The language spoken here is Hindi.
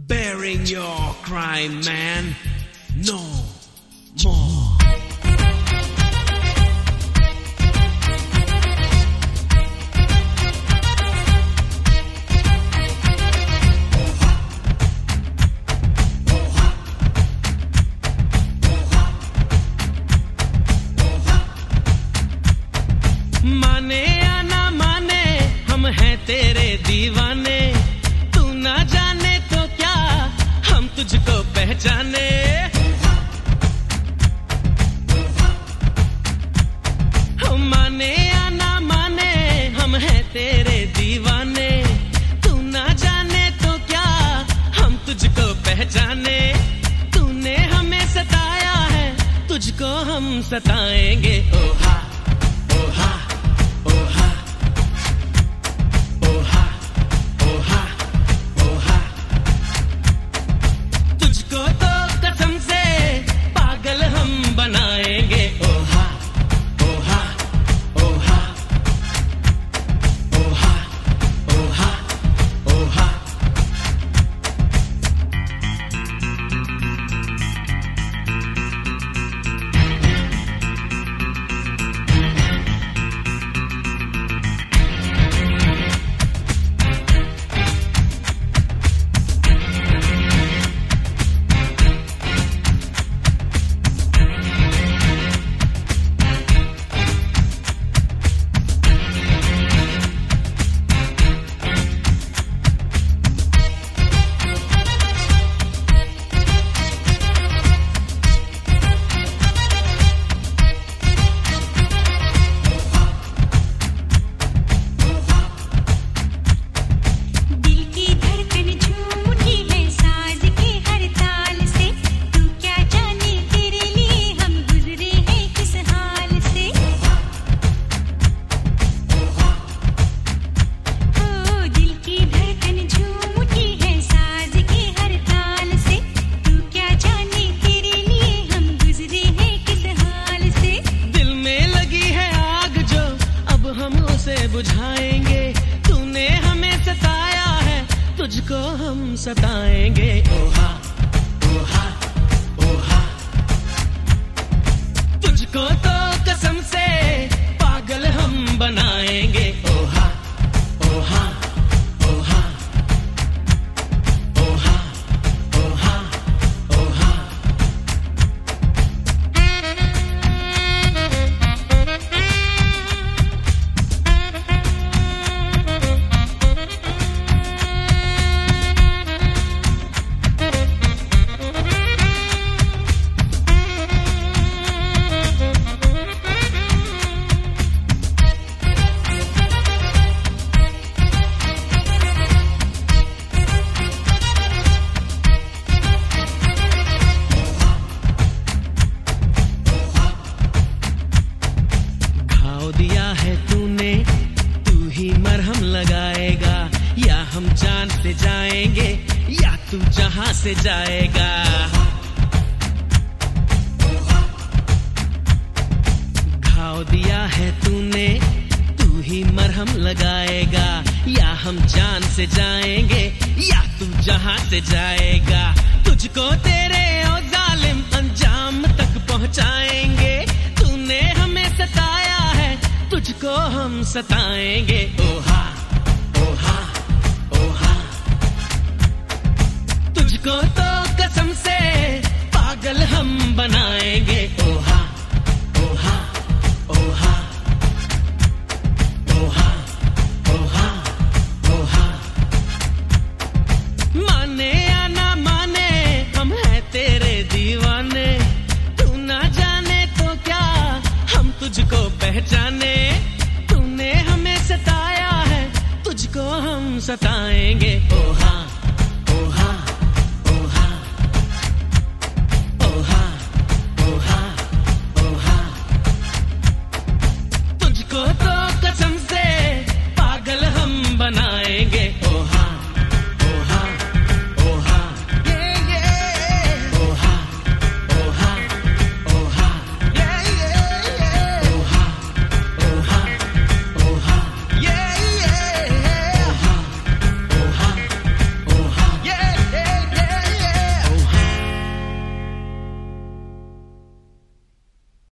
bearing your crime, man. No more. माने या ना माने हम हैं तेरे दीवाने, तू ना जाने तो क्या हम तुझको पहचाने। हम माने या ना माने हम हैं तेरे दीवाने, तू ना जाने तो क्या हम तुझको पहचाने। तूने हमें सताया है, तुझको हम सताएंगे। ओहा ओहा ओहा ओहा ओहा ओहा, तुझको तो कसम से पागल हम बनाएंगे। ओहा ओहा ओहा ओहा ओहा ओहा। बुझाएंगे, तूने हमें सताया है, तुझको हम सताएंगे। ओहा ओहा ओहा, तुझको तो कसम से पागल हम बनाएंगे। ओहा ओहा ओहा ओहा ओहा ओहा। दिया है तूने, तू ही मरहम लगाएगा, या हम जान से जाएंगे या तू जहां से जाएगा। घाव दिया है तूने, तू ही मरहम लगाएगा, या हम जान से जाएंगे या तू जहां से जाएगा। तुझको तेरे ओ जालिम अंजाम तक पहुंचाएंगे। तूने हमें सताया है, तुझको हम सताएंगे। ओहा